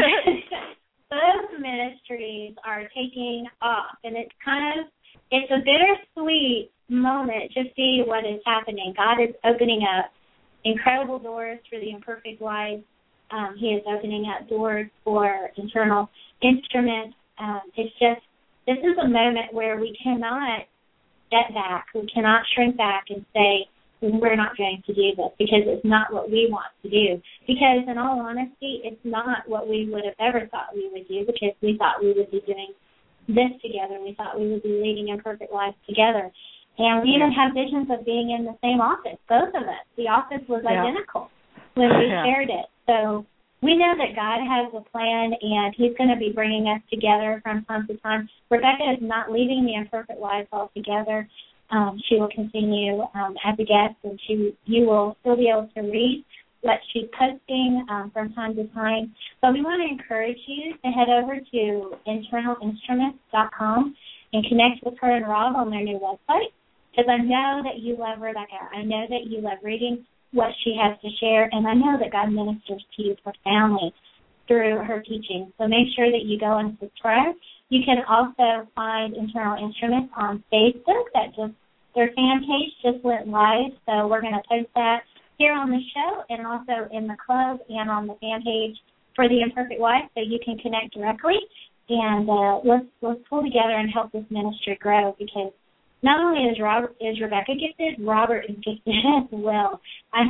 Those ministries are taking off, and it's a bittersweet moment to see what is happening. God is opening up incredible doors for the Imperfect Wise. He is opening up doors for internal instruments. It's just, this is a moment where we cannot step back. We cannot shrink back and say, we're not going to do this because it's not what we want to do. Because in all honesty, it's not what we would have ever thought we would do, because we thought we would be doing this together. We thought we would be leading Imperfect Lives together. And we even have visions of being in the same office, both of us. The office was identical when we shared it. So we know that God has a plan, and He's going to be bringing us together from time to time. Rebecca is not leaving the Imperfect Lives altogether. She will continue as a guest, and you will still be able to read what she's posting from time to time. But we want to encourage you to head over to internalinstruments.com and connect with her and Rob on their new website, because I know that you love Rebecca. I know that you love reading what she has to share, and I know that God ministers to you profoundly through her teaching. So make sure that you go and subscribe. You can also find Internal Instruments on Facebook. Their fan page just went live, so we're going to post that here on the show and also in the club and on the fan page for the Imperfect Wife, so you can connect directly. And let's pull together and help this ministry grow, because not only is Rebecca gifted, Robert is gifted as well. I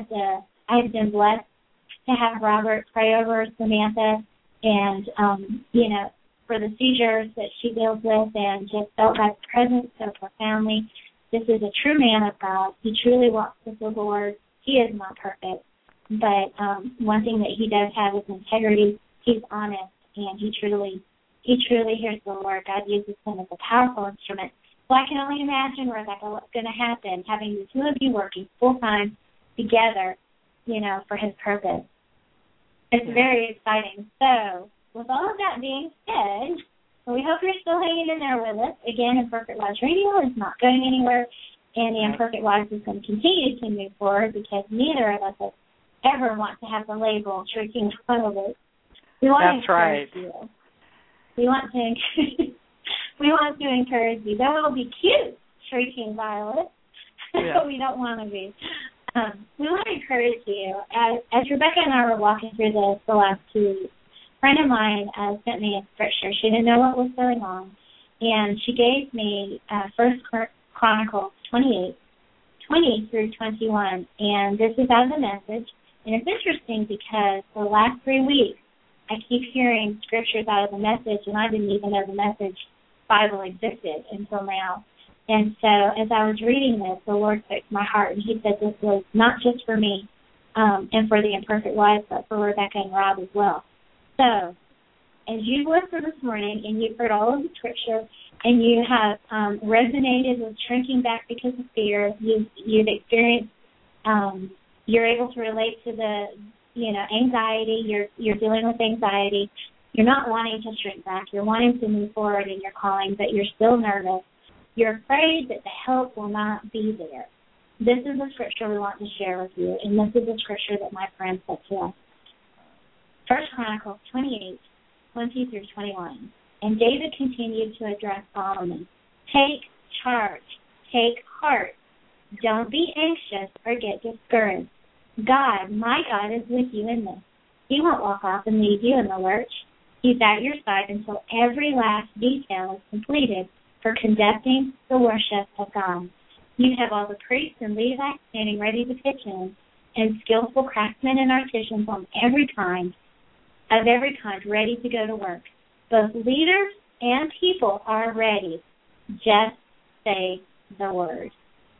have been blessed to have Robert pray over Samantha and for the seizures that she deals with, and just felt God's presence so profoundly. This is a true man of God. He truly walks with the Lord. He is not perfect, but one thing that he does have is integrity. He's honest, and he truly hears the Lord. God uses him as a powerful instrument. Well, I can only imagine, Rebecca, what's going to happen having the two of you working full-time together, for his purpose. It's very exciting. So, with all of that being said, we hope you're still hanging in there with us. Again, Imperfect Wives Radio is not going anywhere, and the Imperfect Wives is going to continue to move forward, because neither of us ever want to have the label Shrieking Violet. We want to encourage you. We want to encourage you. Though it'll be cute, Shrieking Violet, but we don't want to be. We want to encourage you. As Rebecca and I were walking through this the last 2 weeks, a friend of mine sent me a scripture. She didn't know what was going on, and she gave me 1 Chronicles 28, 20 through 21, and this is out of the Message. And it's interesting because the last 3 weeks, I keep hearing scriptures out of the Message, and I didn't even know the Message Bible existed until now. And so as I was reading this, the Lord spoke to my heart, and he said this was not just for me and for the Imperfect Wives, but for Rebecca and Rob as well. So as you've listened this morning and you've heard all of the scripture and you have resonated with shrinking back because of fear, you've experienced, you're able to relate to the, anxiety, you're dealing with anxiety, you're not wanting to shrink back, you're wanting to move forward in your calling, but you're still nervous, you're afraid that the help will not be there. This is the scripture we want to share with you, and this is the scripture that my friend said to us. 1 Chronicles 28, 20 through 21. And David continued to address Solomon. Take charge. Take heart. Don't be anxious or get discouraged. God, my God, is with you in this. He won't walk off and leave you in the lurch. He's at your side until every last detail is completed for conducting the worship of God. You have all the priests and Levites standing ready to pitch in, and skillful craftsmen and artisans of every kind, ready to go to work. Both leaders and people are ready. Just say the word.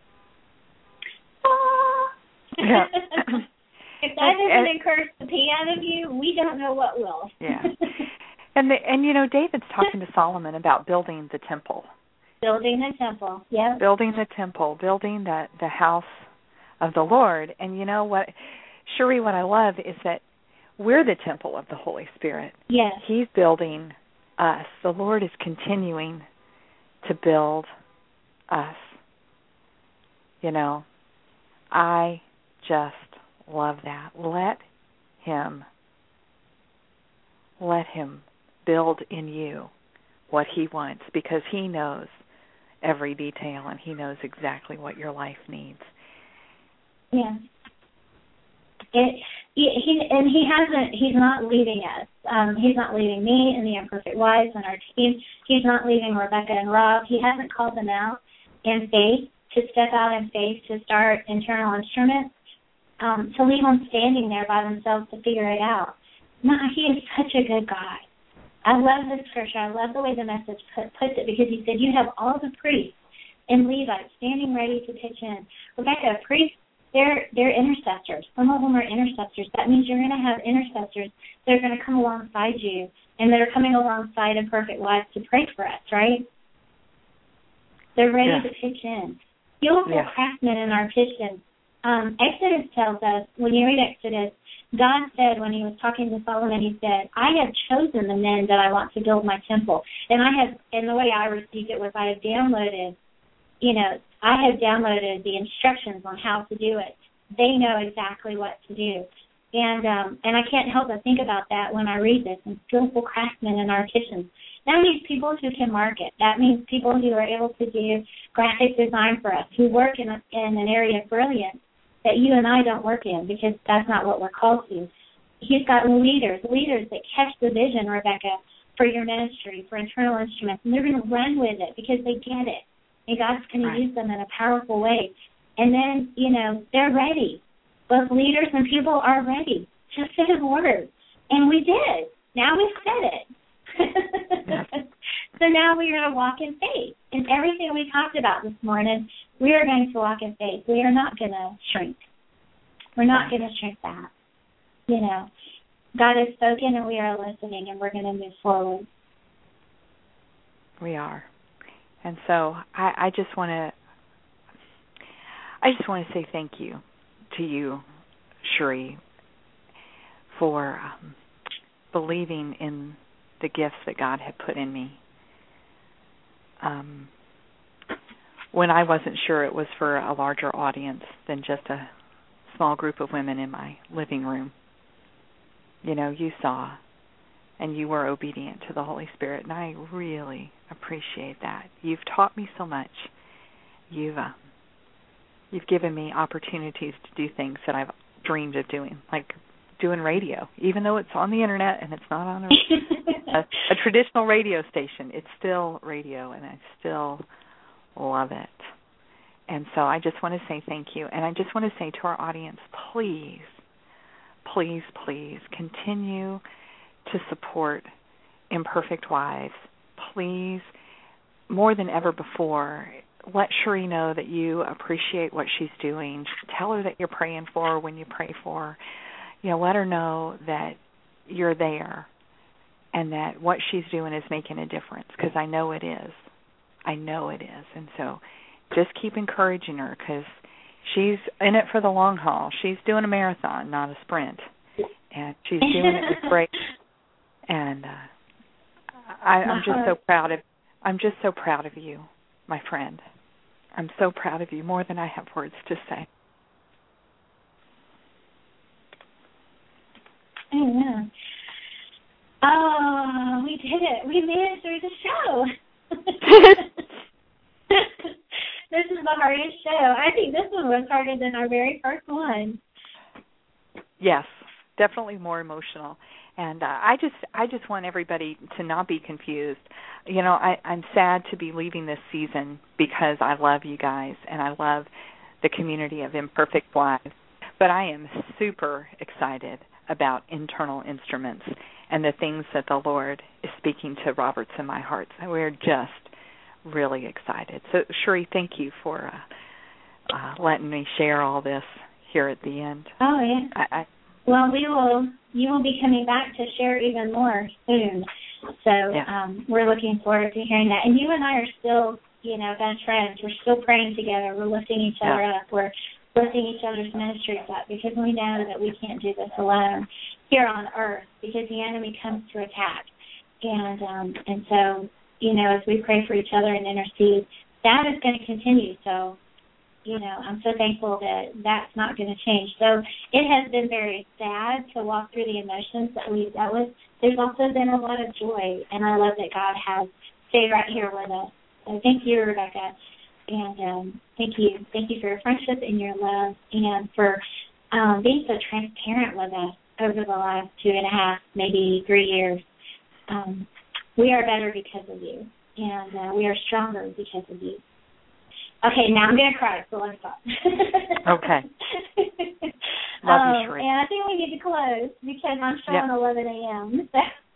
Yeah. If that doesn't encourage the pee out of you, we don't know what will. Yeah. And David's talking to Solomon about building the temple. Building the temple, yeah. Building the temple, building the house of the Lord. And you know what, Cherie, what I love is that we're the temple of the Holy Spirit. Yes. He's building us. The Lord is continuing to build us. I just love that. Let him build in you what he wants, because he knows every detail and he knows exactly what your life needs. Yeah. He's not leaving us. He's not leaving me and the Imperfect Wives and our team. He's not leaving Rebecca and Rob. He hasn't called them out in faith, to step out in faith, to start internal instruments, to leave them standing there by themselves to figure it out. No, he is such a good God. I love this scripture. I love the way the Message puts it, because he said, you have all the priests and Levites standing ready to pitch in. Rebecca, priests, they're intercessors. Some of them are intercessors. That means you're going to have intercessors that are going to come alongside you and that are coming alongside Imperfect Wives to pray for us, right? They're ready to pitch in. Skillful craftsmen in our kitchen. Exodus tells us, when you read Exodus, God said when he was talking to Solomon, he said, I have chosen the men that I want to build my temple. And the way I received it was I have downloaded the instructions on how to do it. They know exactly what to do. And I can't help but think about that when I read this, and skillful craftsmen in our kitchens. That means people who can market. That means people who are able to do graphic design for us, who work in an area of brilliance that you and I don't work in, because that's not what we're called to. He's got leaders that catch the vision, Rebecca, for your ministry, for Internal Instruments, and they're going to run with it because they get it. And God's going to use them in a powerful way. And then, they're ready. Both leaders and people are ready to say his word. And we did. Now we said it. So now we're going to walk in faith. And everything we talked about this morning, we are going to walk in faith. We are not going to shrink. We're not going to shrink back. God has spoken and we are listening, and we're going to move forward. We are. And so I just want to say thank you to you, Cherie, for believing in the gifts that God had put in me. When I wasn't sure it was for a larger audience than just a small group of women in my living room. You saw, and you were obedient to the Holy Spirit, and I really appreciate that. You've taught me so much. You've given me opportunities to do things that I've dreamed of doing, like doing radio, even though it's on the internet and it's not on a traditional radio station. It's still radio, and I still love it. And so I just want to say thank you. And I just want to say to our audience, please, please, please continue to support Imperfect Wives. Please, more than ever before, let Cherie know that you appreciate what she's doing. Tell her that you're praying for her when you pray for her. Let her know that you're there and that what she's doing is making a difference, because I know it is. I know it is. And so just keep encouraging her, because she's in it for the long haul. She's doing a marathon, not a sprint. And she's doing it with grace. And I'm just so proud of you, my friend. I'm so proud of you, more than I have words to say. Amen. Oh, we did it. We made it through the show. This is the hardest show. I think this one was harder than our very first one. Yes, definitely more emotional. And I just want everybody to not be confused. I'm sad to be leaving this season, because I love you guys and I love the community of Imperfect Wives. But I am super excited about Internal Instruments and the things that the Lord is speaking to Robert's in my heart. We're just really excited. So, Cherie, thank you for letting me share all this here at the end. Oh, yeah. Well, you will be coming back to share even more soon. So we're looking forward to hearing that. And you and I are still, best friends. We're still praying together. We're lifting each other up. We're lifting each other's ministries up, because we know that we can't do this alone here on earth, because the enemy comes to attack. And so, as we pray for each other and intercede, that is going to continue. So, I'm so thankful that that's not going to change. So it has been very sad to walk through the emotions that we've dealt with. There's also been a lot of joy, and I love that God has stayed right here with us. So thank you, Rebecca, and thank you for your friendship and your love, and for being so transparent with us over the last 2.5, maybe 3 years. We are better because of you, and we are stronger because of you. Okay, now I'm going to cry, so let's stop. Okay. Love you, Sheree. And I think we need to close because I'm showing 11 a.m.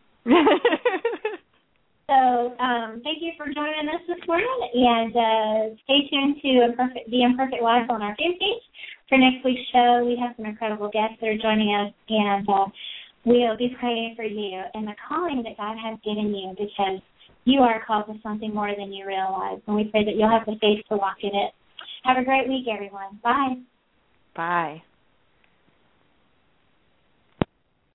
So thank you for joining us this morning, and stay tuned to The Imperfect Wife on our fan page. For next week's show, we have some incredible guests that are joining us, and we'll be praying for you and the calling that God has given you, because you are called to something more than you realize, and we pray that you'll have the faith to walk in it. Have a great week, everyone. Bye. Bye.